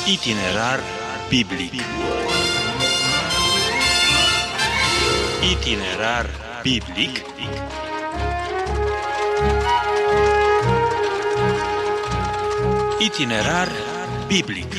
Itinerar biblic. Itinerar biblic. Itinerar biblic.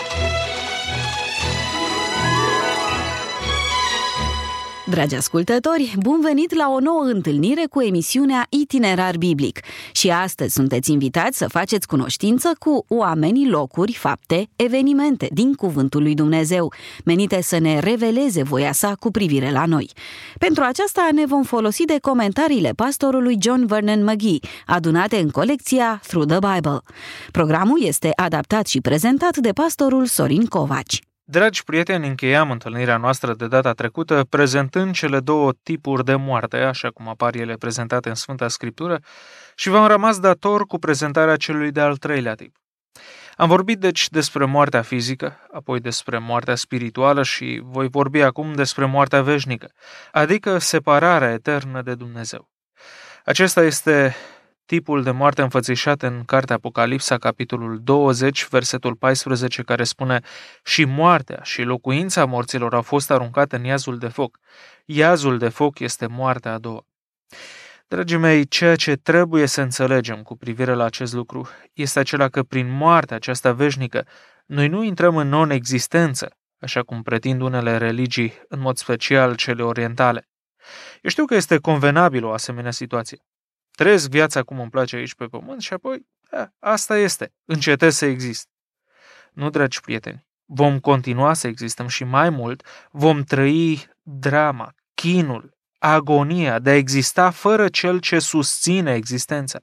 Dragi ascultători, bun venit la o nouă întâlnire cu emisiunea Itinerar Biblic. Și astăzi sunteți invitați să faceți cunoștință cu oamenii, locuri, fapte, evenimente din Cuvântul lui Dumnezeu, menite să ne reveleze voia sa cu privire la noi. Pentru aceasta ne vom folosi de comentariile pastorului John Vernon McGee, adunate în colecția Through the Bible. Programul este adaptat și prezentat de pastorul Sorin Covaci. Dragi prieteni, încheiam întâlnirea noastră de data trecută prezentând cele două tipuri de moarte, așa cum apar ele prezentate în Sfânta Scriptură, și v-am rămas dator cu prezentarea celui de-al treilea tip. Am vorbit deci despre moartea fizică, apoi despre moartea spirituală și voi vorbi acum despre moartea veșnică, adică separarea eternă de Dumnezeu. Acesta este tipul de moarte înfățișat în cartea Apocalipsa, capitolul 20, versetul 14, care spune: și moartea și locuința morților au fost aruncate în iazul de foc. Iazul de foc este moartea a doua. Dragii mei, ceea ce trebuie să înțelegem cu privire la acest lucru este acela că prin moartea aceasta veșnică noi nu intrăm în non-existență, așa cum pretind unele religii, în mod special cele orientale. Eu știu că este convenabil o asemenea situație. Trăiesc viața cum îmi place aici pe pământ și apoi, asta este, încetez să exist. Nu, dragi prieteni, vom continua să existăm și mai mult, vom trăi drama, chinul, agonia de a exista fără cel ce susține existența.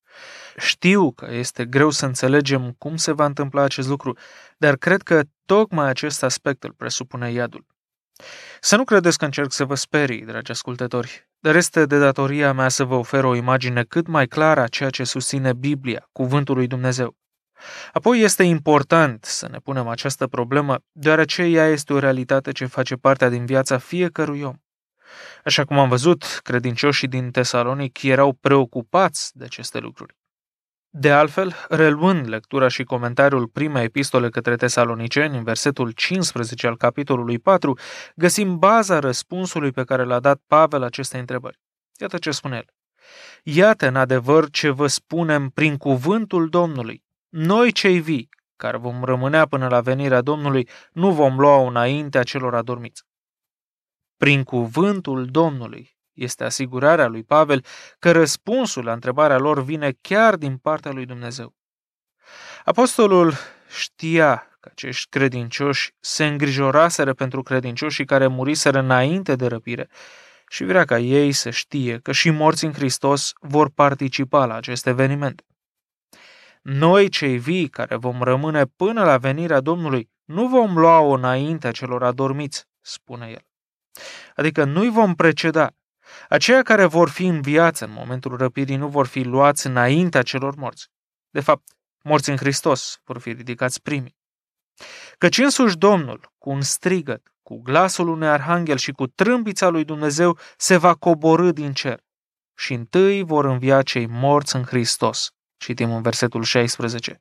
Știu că este greu să înțelegem cum se va întâmpla acest lucru, dar cred că tocmai acest aspect îl presupune iadul. Să nu credeți că încerc să vă sperii, dragi ascultători, dar este de datoria mea să vă ofer o imagine cât mai clară a ceea ce susține Biblia, Cuvântul lui Dumnezeu. Apoi este important să ne punem această problemă, deoarece ea este o realitate ce face parte din viața fiecărui om. Așa cum am văzut, credincioșii din Tesalonic erau preocupați de aceste lucruri. De altfel, reluând lectura și comentariul primei epistole către Tesaloniceni, în versetul 15 al capitolului 4, găsim baza răspunsului pe care l-a dat Pavel acestei întrebări. Iată ce spune el. Iată în adevăr ce vă spunem prin cuvântul Domnului. Noi cei vii, care vom rămânea până la venirea Domnului, nu vom lua înaintea celor adormiți. Prin cuvântul Domnului este asigurarea lui Pavel că răspunsul la întrebarea lor vine chiar din partea lui Dumnezeu. Apostolul știa că acești credincioși se îngrijoraseră pentru credincioșii care muriseră înainte de răpire și vrea ca ei să știe că și morți în Hristos vor participa la acest eveniment. Noi, cei vii, care vom rămâne până la venirea Domnului, nu vom lua-o înaintea celor adormiți, spune el. Adică nu-i vom preceda. Aceia care vor fi în viață în momentul răpirii nu vor fi luați înaintea celor morți. De fapt, morți în Hristos vor fi ridicați primii. Căci însuși Domnul, cu un strigăt, cu glasul unui arhanghel și cu trâmbița lui Dumnezeu, se va coborî din cer. Și întâi vor învia cei morți în Hristos. Citim în versetul 16.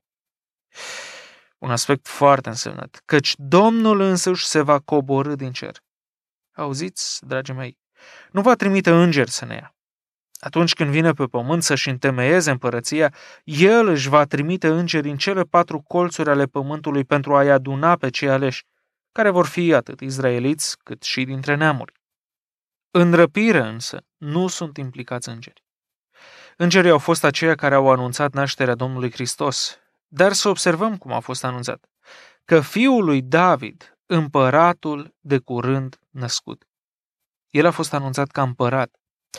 Un aspect foarte însemnat. Căci Domnul însuși se va coborî din cer. Auziți, dragii mei? Nu va trimite îngeri să ne ia. Atunci când vine pe pământ să-și întemeieze împărăția, El își va trimite îngeri în cele 4 colțuri ale pământului pentru a-i aduna pe cei aleși, care vor fi atât izraeliți cât și dintre neamuri. În răpire însă nu sunt implicați îngeri. Îngerii au fost aceia care au anunțat nașterea Domnului Hristos, dar să observăm cum a fost anunțat, că fiul lui David, împăratul de curând născut. El a fost anunțat ca împărat.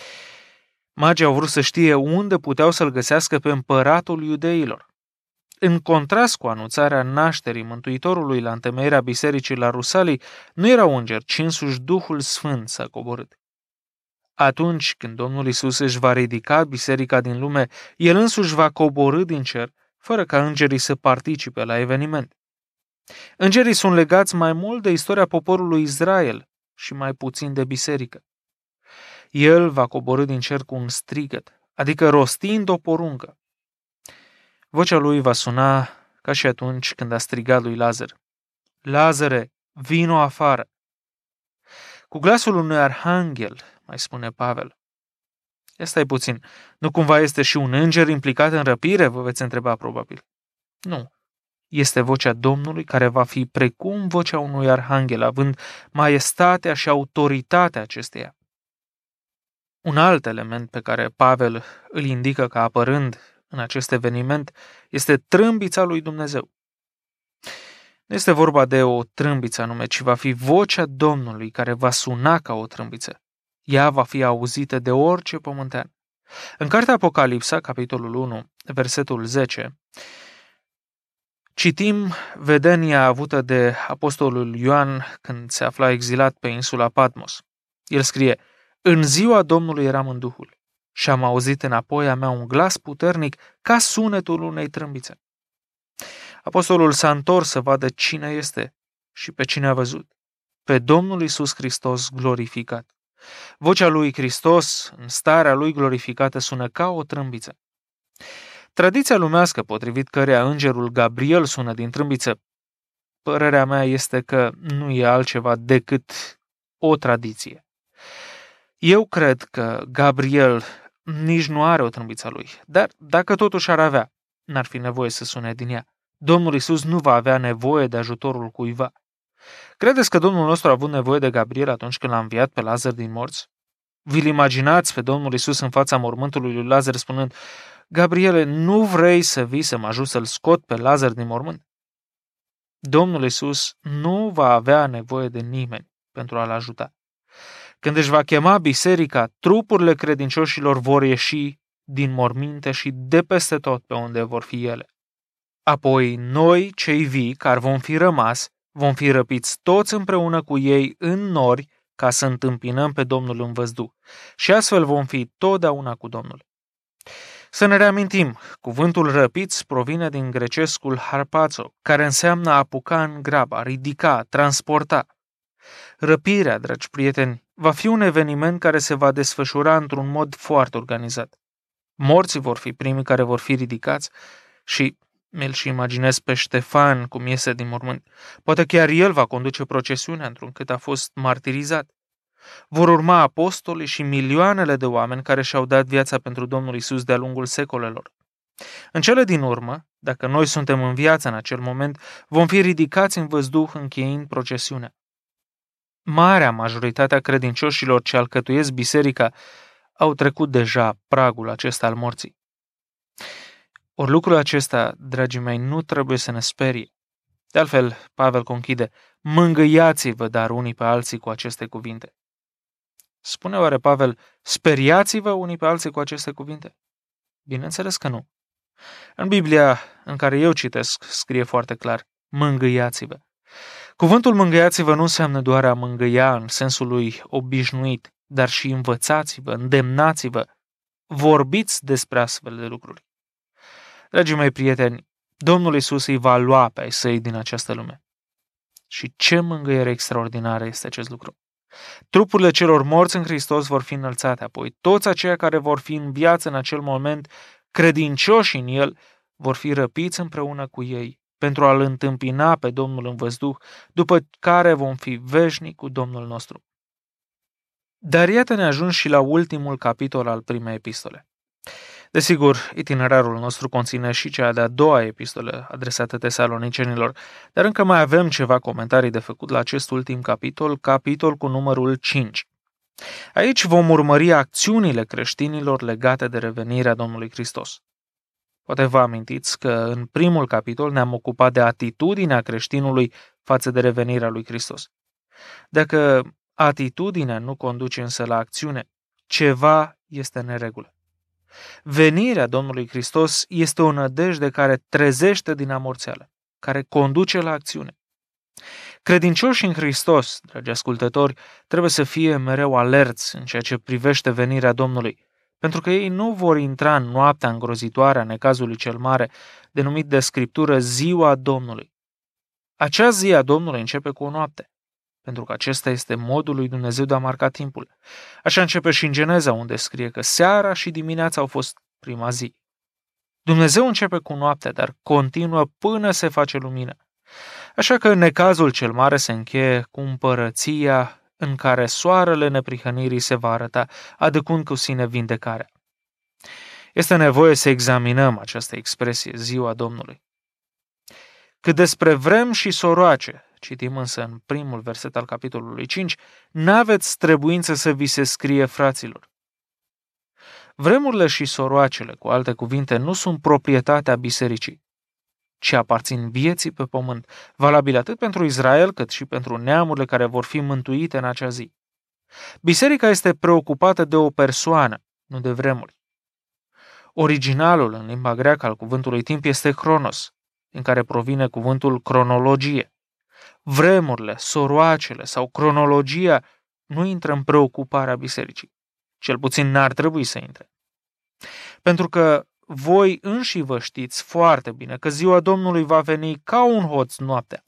Magii au vrut să știe unde puteau să-l găsească pe împăratul iudeilor. În contrast cu anunțarea nașterii Mântuitorului la întemeierea bisericii la Rusalii, nu era înger, ci însuși Duhul Sfânt s-a coborât. Atunci când Domnul Iisus își va ridica biserica din lume, El însuși va coborî din cer, fără ca îngerii să participe la eveniment. Îngerii sunt legați mai mult de istoria poporului Israel și mai puțin de biserică. El va coborî din cer cu un strigăt, adică rostind o poruncă. Vocea lui va suna ca și atunci când a strigat lui Lazar: Lazare, vino afară! Cu glasul unui arhanghel, mai spune Pavel. Ia stai puțin, nu cumva este și un înger implicat în răpire, vă veți întreba probabil. Nu, este vocea Domnului care va fi precum vocea unui arhanghel, având maestatea și autoritatea acesteia. Un alt element pe care Pavel îl indică ca apărând în acest eveniment este trâmbița lui Dumnezeu. Nu este vorba de o trâmbiță anume, ci va fi vocea Domnului care va suna ca o trâmbiță. Ea va fi auzită de orice pământean. În cartea Apocalipsa, capitolul 1, versetul 10, citim vedenia avută de apostolul Ioan când se afla exilat pe insula Patmos. El scrie: În ziua Domnului eram în Duhul și am auzit înapoi a mea un glas puternic ca sunetul unei trâmbițe. Apostolul s-a întors să vadă cine este și pe cine a văzut. Pe Domnul Iisus Hristos glorificat. Vocea lui Hristos, în starea lui glorificată, sună ca o trâmbiță. Tradiția lumească, potrivit căreia îngerul Gabriel sună din trâmbiță, părerea mea este că nu e altceva decât o tradiție. Eu cred că Gabriel nici nu are o trâmbiță a lui, dar dacă totuși ar avea, n-ar fi nevoie să sune din ea. Domnul Iisus nu va avea nevoie de ajutorul cuiva. Credeți că Domnul nostru a avut nevoie de Gabriel atunci când l-a înviat pe Lazar din morți? Vi-l imaginați pe Domnul Iisus în fața mormântului lui Lazar spunând: Gabriele, nu vrei să vii să mă ajut să-l scot pe Lazar din mormânt? Domnul Iisus nu va avea nevoie de nimeni pentru a-l ajuta. Când își va chema biserica, trupurile credincioșilor vor ieși din morminte și de peste tot pe unde vor fi ele. Apoi noi, cei vii, care vom fi rămas, vom fi răpiți toți împreună cu ei în nori ca să întâmpinăm pe Domnul în văzduh și astfel vom fi totdeauna cu Domnul. Să ne reamintim, cuvântul răpiți provine din grecescul harpazo, care înseamnă a apuca în grabă, a ridica, transporta. Răpirea, dragi prieteni, va fi un eveniment care se va desfășura într-un mod foarte organizat. Morții vor fi primii care vor fi ridicați și mi-l și imaginez pe Ștefan cum iese din mormânt. Poate chiar el va conduce procesiunea întrucât a fost martirizat. Vor urma apostolii și milioanele de oameni care și-au dat viața pentru Domnul Iisus de-a lungul secolelor. În cele din urmă, dacă noi suntem în viață în acel moment, vom fi ridicați în văzduh încheiind procesiunea. Marea majoritatea credincioșilor ce alcătuiesc biserica au trecut deja pragul acesta al morții. Ori lucrul acesta, dragii mei, nu trebuie să ne sperie. De altfel, Pavel conchide: mângâiați-vă dar unii pe alții cu aceste cuvinte. Spune oare Pavel: speriați-vă unii pe alții cu aceste cuvinte? Bineînțeles că nu. În Biblia în care eu citesc scrie foarte clar: mângâiați-vă. Cuvântul mângâiați-vă nu înseamnă doar a mângâia în sensul lui obișnuit, dar și învățați-vă, îndemnați-vă, vorbiți despre astfel de lucruri. Dragii mei prieteni, Domnul Iisus îi va lua pe ai săi din această lume. Și ce mângâiere extraordinară este acest lucru! Trupurile celor morți în Hristos vor fi înălțate, apoi toți aceia care vor fi în viață în acel moment, credincioși în El, vor fi răpiți împreună cu ei pentru a-L întâmpina pe Domnul în văzduh, după care vom fi veșnici cu Domnul nostru. Dar iată ne ajuns și la ultimul capitol al primei epistole. Desigur, itinerarul nostru conține și cea de-a doua epistolă adresată tesalonicenilor, dar încă mai avem ceva comentarii de făcut la acest ultim capitol cu numărul 5. Aici vom urmări acțiunile creștinilor legate de revenirea Domnului Hristos. Poate vă amintiți că în primul capitol ne-am ocupat de atitudinea creștinului față de revenirea lui Hristos. Dacă atitudinea nu conduce însă la acțiune, ceva este în neregulă. Venirea Domnului Hristos este o nădejde care trezește din amorțeală, care conduce la acțiune. Credincioșii în Hristos, dragi ascultători, trebuie să fie mereu alerți în ceea ce privește venirea Domnului, pentru că ei nu vor intra în noaptea îngrozitoare a necazului cel mare, denumit de Scriptură ziua Domnului. Acea zi a Domnului începe cu o noapte, pentru că acesta este modul lui Dumnezeu de a marca timpul. Așa începe și în Geneza, unde scrie că seara și dimineața au fost prima zi. Dumnezeu începe cu noaptea, dar continuă până se face lumină. Așa că necazul cel mare se încheie cu împărăția în care soarele neprihănirii se va arăta, aducând cu sine vindecarea. Este nevoie să examinăm această expresie, ziua Domnului. Cât despre vrem și soroace, citim însă în primul verset al capitolului 5, n-aveți trebuință să vi se scrie, fraților. Vremurile și soroacele, cu alte cuvinte, nu sunt proprietatea bisericii, ci aparțin vieții pe pământ, valabil atât pentru Israel cât și pentru neamurile care vor fi mântuite în acea zi. Biserica este preocupată de o persoană, nu de vremuri. Originalul în limba greacă al cuvântului timp este chronos, din care provine cuvântul cronologie. Vremurile, soroacele sau cronologia nu intră în preocuparea bisericii. Cel puțin n-ar trebui să intre. Pentru că voi înși vă știți foarte bine că ziua Domnului va veni ca un hoț noaptea.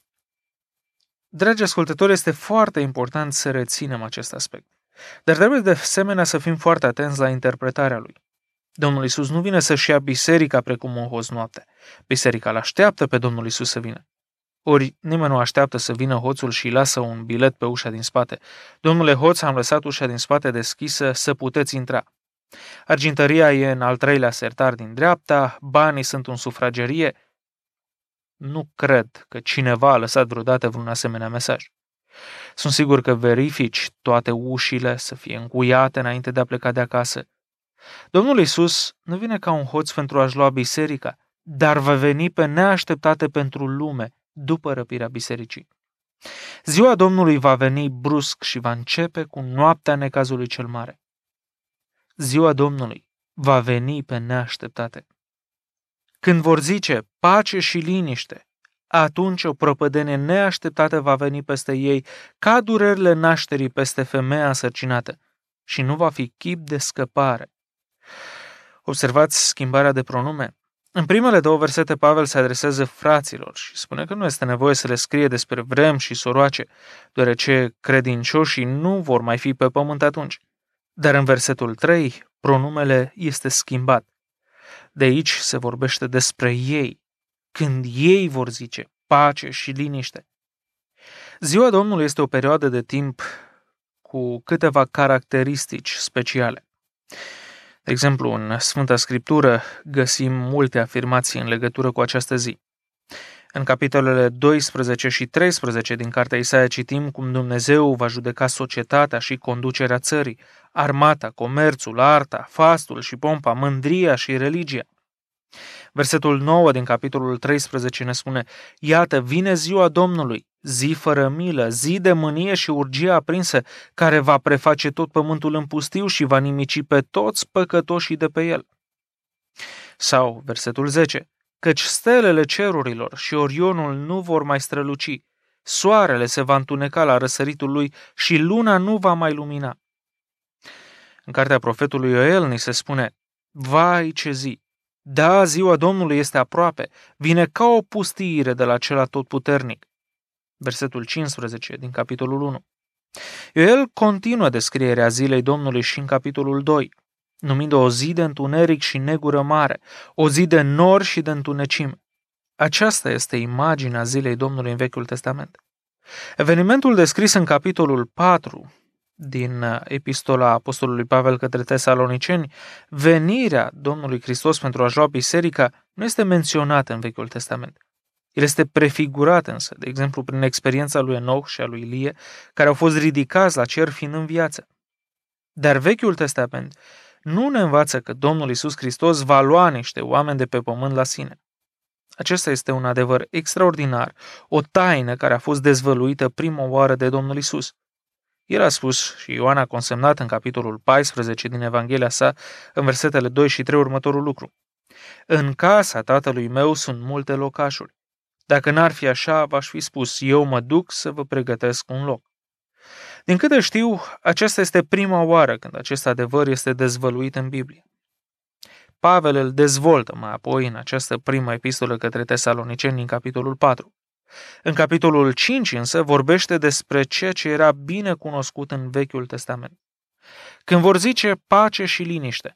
Dragi ascultători, este foarte important să reținem acest aspect. Dar trebuie de asemenea să fim foarte atenți la interpretarea lui. Domnul Iisus nu vine să-și ia biserica precum un hoț noaptea. Biserica îl așteaptă pe Domnul Iisus să vină. Ori nimeni nu așteaptă să vină hoțul și lasă un bilet pe ușa din spate. Domnule hoț, am lăsat ușa din spate deschisă să puteți intra. Argintăria e în al treilea sertar din dreapta, banii sunt în sufragerie. Nu cred că cineva a lăsat vreodată vreun asemenea mesaj. Sunt sigur că verifici toate ușile să fie încuiate înainte de a pleca de acasă. Domnul Iisus nu vine ca un hoț pentru a-și lua biserica, dar va veni pe neașteptate pentru lume după răpirea bisericii. Ziua Domnului va veni brusc și va începe cu noaptea necazului cel mare. Ziua Domnului va veni pe neașteptate. Când vor zice pace și liniște, atunci o prăpădenie neașteptată va veni peste ei, ca durerile nașterii peste femeia însărcinată, și nu va fi chip de scăpare. Observați schimbarea de pronume. În primele două versete Pavel se adresează fraților și spune că nu este nevoie să le scrie despre vrem și soroace, deoarece credincioșii nu vor mai fi pe pământ atunci. Dar în versetul 3, pronumele este schimbat. De aici se vorbește despre ei, când ei vor zice pace și liniște. Ziua Domnului este o perioadă de timp cu câteva caracteristici speciale. De exemplu, în Sfânta Scriptură găsim multe afirmații în legătură cu această zi. În capitolele 12 și 13 din cartea Isaia citim cum Dumnezeu va judeca societatea și conducerea țării, armata, comerțul, arta, fastul și pompa, mândria și religia. Versetul 9 din capitolul 13 ne spune: iată, vine ziua Domnului, zi fără milă, zi de mânie și urgie aprinsă, care va preface tot pământul în pustiu și va nimici pe toți păcătoșii de pe el. Sau versetul 10: căci stelele cerurilor și Orionul nu vor mai străluci, soarele se va întuneca la răsăritul lui și luna nu va mai lumina. În cartea profetului Ioel ni se spune: vai ce zi! Da, ziua Domnului este aproape, vine ca o pustiire de la cel atotputernic. Versetul 15 din capitolul 1. Ioel continuă descrierea zilei Domnului și în capitolul 2, numind o zi de întuneric și negură mare, o zi de nori și de întunecime. Aceasta este imaginea zilei Domnului în Vechiul Testament. Evenimentul descris în capitolul 4 din epistola apostolului Pavel către Tesaloniceni, venirea Domnului Hristos pentru a-și lua biserica, nu este menționată în Vechiul Testament. El este prefigurat însă, de exemplu, prin experiența lui Enoch și a lui Ilie, care au fost ridicați la cer fiind în viață. Dar Vechiul Testament nu ne învață că Domnul Iisus Hristos va lua niște oameni de pe pământ la sine. Acesta este un adevăr extraordinar, o taină care a fost dezvăluită prima oară de Domnul Iisus. El a spus, și Ioan a consemnat în capitolul 14 din Evanghelia sa, în versetele 2 și 3, următorul lucru: în casa tatălui meu sunt multe locașuri. Dacă n-ar fi așa, v-aș fi spus, eu mă duc să vă pregătesc un loc. Din câte știu, aceasta este prima oară când acest adevăr este dezvăluit în Biblie. Pavel îl dezvoltă mai apoi în această primă epistolă către Tesaloniceni din capitolul 4. În capitolul 5 însă vorbește despre ceea ce era bine cunoscut în Vechiul Testament. Când vor zice pace și liniște,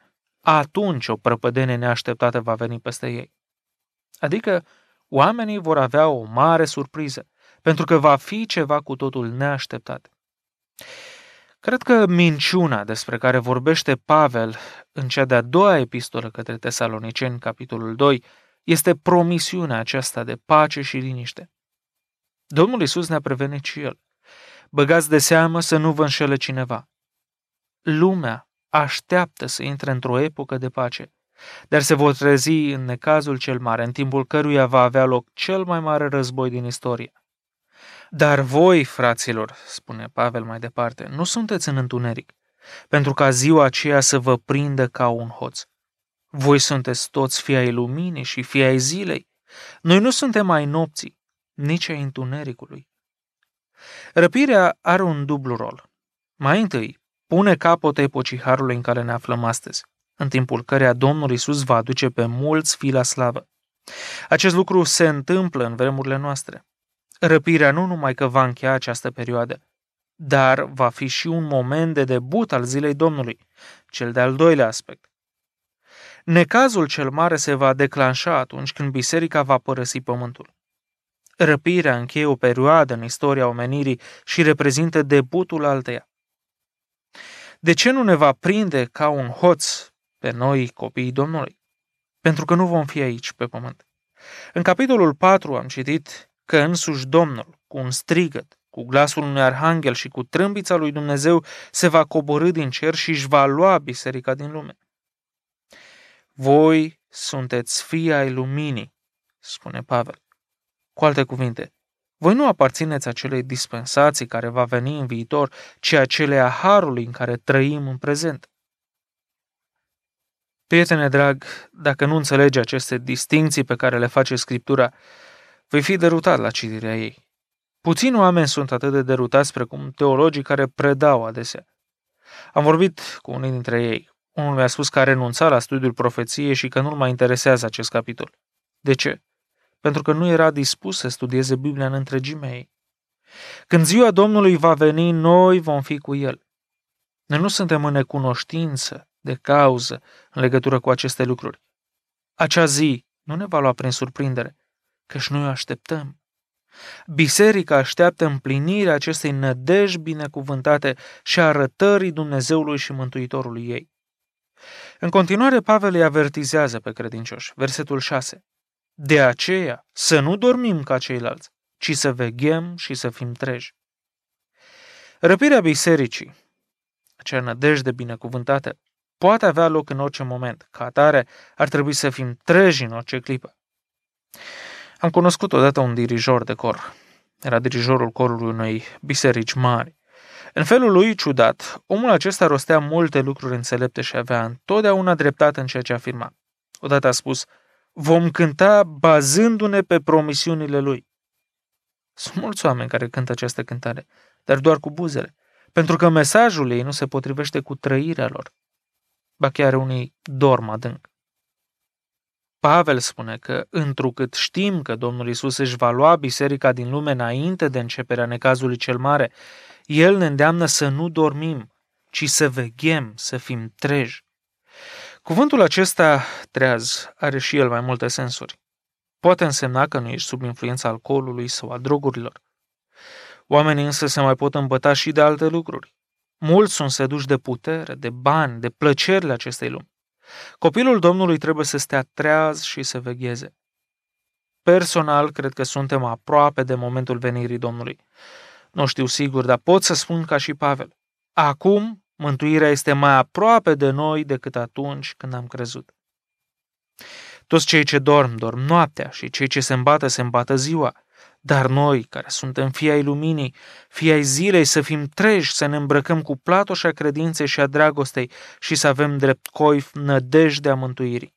atunci o prăpădenie neașteptată va veni peste ei. Adică oamenii vor avea o mare surpriză, pentru că va fi ceva cu totul neașteptat. Cred că minciuna despre care vorbește Pavel în cea de-a doua epistolă către Tesaloniceni, capitolul 2, este promisiunea aceasta de pace și liniște. Domnul Iisus ne-a prevenit și El. Băgați de seamă să nu vă înșele cineva. Lumea așteaptă să intre într-o epocă de pace, dar se vor trezi în necazul cel mare, în timpul căruia va avea loc cel mai mare război din istorie. Dar voi, fraților, spune Pavel mai departe, nu sunteți în întuneric, pentru ca ziua aceea să vă prindă ca un hoț. Voi sunteți toți fii ai luminii și fii ai zilei. Noi nu suntem ai nopții, nici ai întunericului. Răpirea are un dublu rol. Mai întâi, pune capăt epocii harului în care ne aflăm astăzi, în timpul căreia Domnul Iisus va aduce pe mulți fii la slavă. Acest lucru se întâmplă în vremurile noastre. Răpirea nu numai că va încheia această perioadă, dar va fi și un moment de debut al zilei Domnului, cel de-al doilea aspect. Necazul cel mare se va declanșa atunci când biserica va părăsi pământul. Răpirea încheie o perioadă în istoria omenirii și reprezintă debutul alteia. De ce nu ne va prinde ca un hoț pe noi, copiii Domnului? Pentru că nu vom fi aici pe pământ. În capitolul 4 am citit că însuși Domnul, cu un strigăt, cu glasul unui arhanghel și cu trâmbița lui Dumnezeu, se va coborî din cer și își va lua biserica din lume. Voi sunteți fii ai luminii, spune Pavel. Cu alte cuvinte, voi nu aparțineți acelei dispensații care va veni în viitor, ci acelea harului în care trăim în prezent. Prietene drag, dacă nu înțelegi aceste distincții pe care le face Scriptura, vei fi derutat la citirea ei. Puțini oameni sunt atât de derutați precum teologii care predau adesea. Am vorbit cu unii dintre ei. Unul mi-a spus că a renunțat la studiul profeției și că nu-l mai interesează acest capitol. De ce? Pentru că nu era dispus să studieze Biblia în întregimea ei. Când ziua Domnului va veni, noi vom fi cu El. Noi nu suntem în necunoștință de cauză în legătură cu aceste lucruri. Acea zi nu ne va lua prin surprindere, căci noi o așteptăm. Biserica așteaptă împlinirea acestei nădejdi binecuvântate și arătării Dumnezeului și Mântuitorului ei. În continuare, Pavel îi avertizează pe credincioși. Versetul 6. De aceea, să nu dormim ca ceilalți, ci să veghem și să fim treji. Răpirea bisericii, acea nădejde binecuvântată, poate avea loc în orice moment. Ca atare, ar trebui să fim treji în orice clipă. Am cunoscut odată un dirijor de cor. Era dirijorul corului unei biserici mari. În felul lui ciudat, omul acesta rostea multe lucruri înțelepte și avea întotdeauna dreptate în ceea ce afirma. Odată a spus, vom cânta bazându-ne pe promisiunile lui. Sunt mulți oameni care cântă această cântare, dar doar cu buzele, pentru că mesajul ei nu se potrivește cu trăirea lor. Ba chiar unii dorm adânc. Pavel spune că, întrucât știm că Domnul Iisus își va lua biserica din lume înainte de începerea necazului cel mare, El ne îndeamnă să nu dormim, ci să veghem, să fim treji. Cuvântul acesta, treaz, are și el mai multe sensuri. Poate însemna că nu ești sub influența alcoolului sau a drogurilor. Oamenii însă se mai pot îmbăta și de alte lucruri. Mulți sunt seduși de putere, de bani, de plăcerile acestei lumi. Copilul Domnului trebuie să stea treaz și să vegheze. Personal, cred că suntem aproape de momentul venirii Domnului. Nu știu sigur, dar pot să spun ca și Pavel. Acum, mântuirea este mai aproape de noi decât atunci când am crezut. Toți cei ce dorm, dorm noaptea și cei ce se îmbată ziua. Dar noi, care suntem fii ai luminii, fii ai zilei, să fim treji, să ne îmbrăcăm cu platoșa credinței și a dragostei și să avem drept coif nădejdea mântuirii.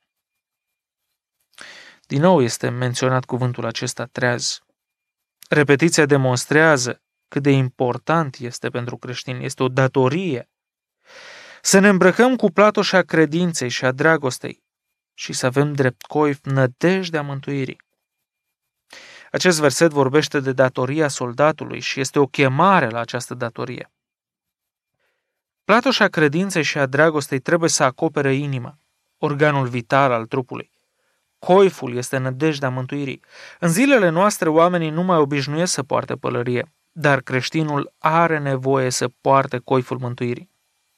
Din nou este menționat cuvântul acesta treaz. Repetiția demonstrează cât de important este pentru creștini, este o datorie. Să ne îmbrăcăm cu platoșa credinței și a dragostei și să avem drept coif nădejdea mântuirii. Acest verset vorbește de datoria soldatului și este o chemare la această datorie. Platoșa credinței și a dragostei trebuie să acopere inima. organul vital al trupului. Coiful este nădejdea mântuirii. În zilele noastre oamenii nu mai obișnuiesc să poarte pălărie, dar creștinul are nevoie să poarte coiful mântuirii.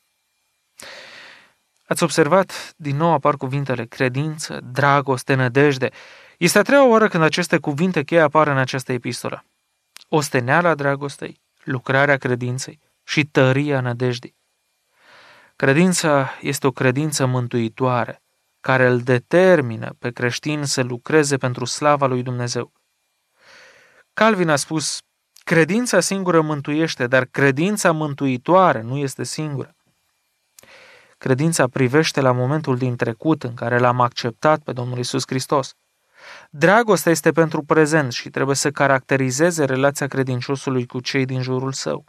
Ați observat? Din nou apar cuvintele credință, dragoste, nădejde. Este a treia oară când aceste cuvinte cheie apar în această epistolă. Osteneala dragostei, lucrarea credinței și tăria nădejdii. Credința este o credință mântuitoare, care îl determină pe creștin să lucreze pentru slava lui Dumnezeu. Calvin a spus, credința singură mântuiește, dar credința mântuitoare nu este singură. Credința privește la momentul din trecut în care l-am acceptat pe Domnul Iisus Hristos. Dragostea este pentru prezent și trebuie să caracterizeze relația credinciosului cu cei din jurul său.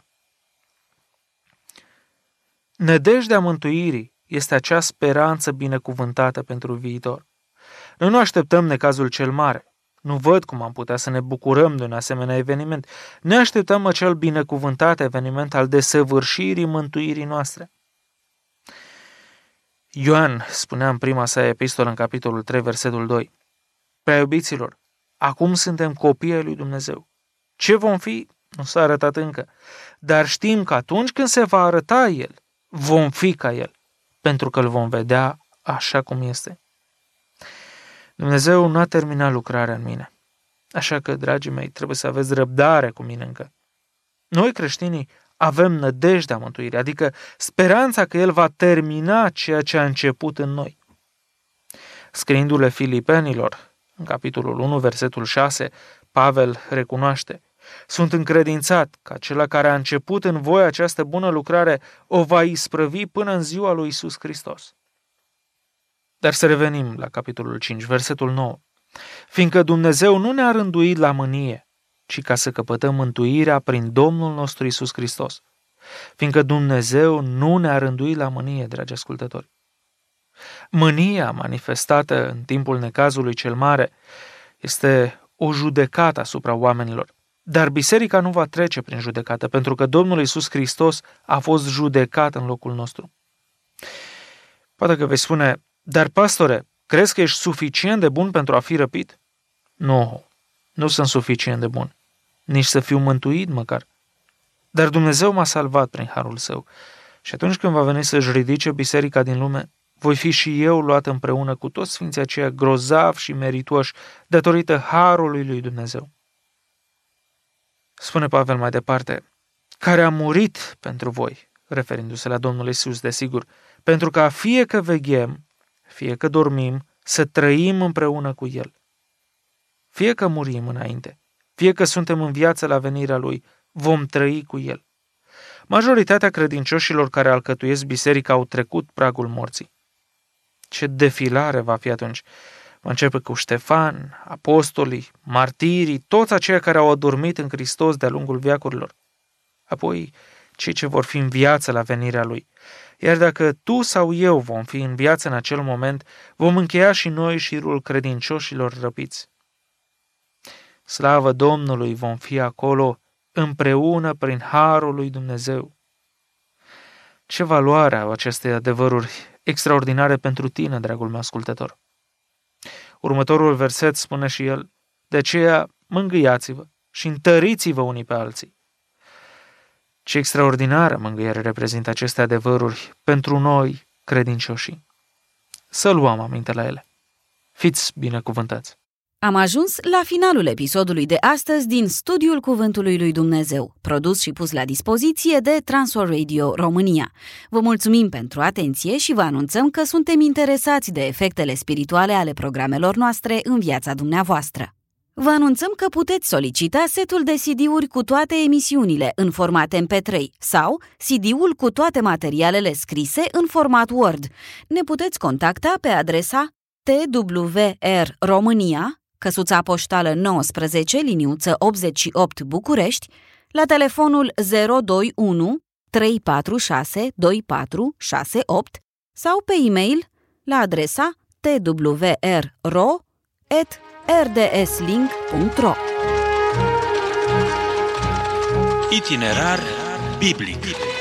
Nădejdea mântuirii este acea speranță binecuvântată pentru viitor. Noi nu așteptăm necazul cel mare. Nu văd cum am putea să ne bucurăm de un asemenea eveniment. Ne așteptăm acel binecuvântat eveniment al desăvârșirii mântuirii noastre. Ioan spunea în prima sa epistolă în capitolul 3, versetul 2. Prea iubiților, acum suntem copii ai lui Dumnezeu. Ce vom fi? Nu s-a arătat încă. Dar știm că atunci când se va arăta El, vom fi ca El, pentru că îl vom vedea așa cum este. Dumnezeu nu a terminat lucrarea în mine. Așa că, dragii mei, trebuie să aveți răbdare cu mine încă. Noi, creștinii, avem nădejdea mântuirii, adică speranța că El va termina ceea ce a început în noi. Scriindu-le Filipenilor, în capitolul 1, versetul 6, Pavel recunoaște: sunt încredințat că acela care a început în voi această bună lucrare o va isprăvi până în ziua lui Iisus Hristos. Dar să revenim la capitolul 5, versetul 9. Fiindcă Dumnezeu nu ne-a rânduit la mânie, ci ca să căpătăm mântuirea prin Domnul nostru Iisus Hristos. Fiindcă Dumnezeu nu ne-a rânduit la mânie, dragi ascultători. Mânia manifestată în timpul necazului cel mare este o judecată asupra oamenilor. Dar biserica nu va trece prin judecată, pentru că Domnul Iisus Hristos a fost judecat în locul nostru. Poate că vei spune, dar pastore, crezi că ești suficient de bun pentru a fi răpit? Nu sunt suficient de bun, nici să fiu mântuit măcar. Dar Dumnezeu m-a salvat prin harul său și atunci când va veni să-și ridice biserica din lume, voi fi și eu luat împreună cu toți sfinții aceia grozavi și meritoși datorită harului lui Dumnezeu. Spune Pavel mai departe, care a murit pentru voi, referindu-se la Domnul Iisus, desigur, pentru ca fie că veghem, fie că dormim, să trăim împreună cu El. Fie că murim înainte, fie că suntem în viață la venirea Lui, vom trăi cu El. Majoritatea credincioșilor care alcătuiesc biserica au trecut pragul morții. Ce defilare va fi atunci! Va începe cu Ștefan, apostolii, martirii, toți aceia care au adormit în Hristos de-a lungul veacurilor. Apoi, cei ce vor fi în viață la venirea Lui. Iar dacă tu sau eu vom fi în viață în acel moment, vom încheia și noi șirul credincioșilor răpiți. Slavă Domnului, vom fi acolo împreună prin harul lui Dumnezeu. Ce valoare au aceste adevăruri extraordinare pentru tine, dragul meu ascultător. Următorul verset spune și el, de aceea mângâiați-vă și întăriți-vă unii pe alții. Ce extraordinară mângâiere reprezintă aceste adevăruri pentru noi credincioșii. Să luăm aminte la ele. Fiți binecuvântați! Am ajuns la finalul episodului de astăzi din Studiul Cuvântului lui Dumnezeu, produs și pus la dispoziție de Transworld Radio România. Vă mulțumim pentru atenție și vă anunțăm că suntem interesați de efectele spirituale ale programelor noastre în viața dumneavoastră. Vă anunțăm că puteți solicita setul de CD-uri cu toate emisiunile în format MP3 sau CD-ul cu toate materialele scrise în format Word. Ne puteți contacta pe adresa TWR România, căsuța poștală 19, liniuță 88 București, la telefonul 021 346 2468 sau pe e-mail la adresa twrro@rdslink.ro. Itinerar biblic.